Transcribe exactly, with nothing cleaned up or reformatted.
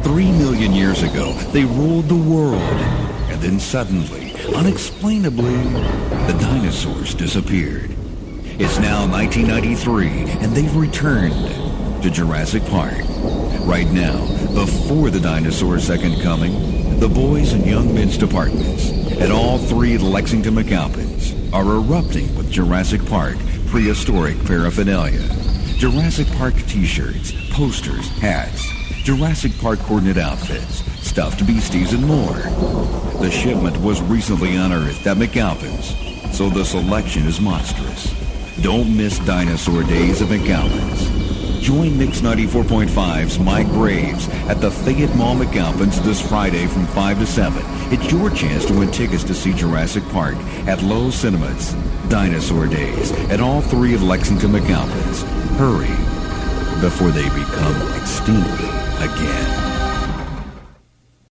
Three million years ago, they ruled the world. And then suddenly, unexplainably, the dinosaurs disappeared. It's now nineteen ninety-three, and they've returned to Jurassic Park. Right now, before the dinosaurs' second coming, the boys and young men's departments at all three Lexington McAlpins are erupting with Jurassic Park prehistoric paraphernalia. Jurassic Park t-shirts, posters, hats, Jurassic Park coordinate outfits, stuffed beasties, and more. The shipment was recently unearthed at McAlpin's, so the selection is monstrous. Don't miss Dinosaur Days at McAlpin's. Join Mix ninety-four point five's Mike Graves at the Fayette Mall McAlpin's this Friday from five to seven. It's your chance to win tickets to see Jurassic Park at Lowe's Cinemas. Dinosaur Days at all three of Lexington McAlpin's. Hurry before they become extinct again.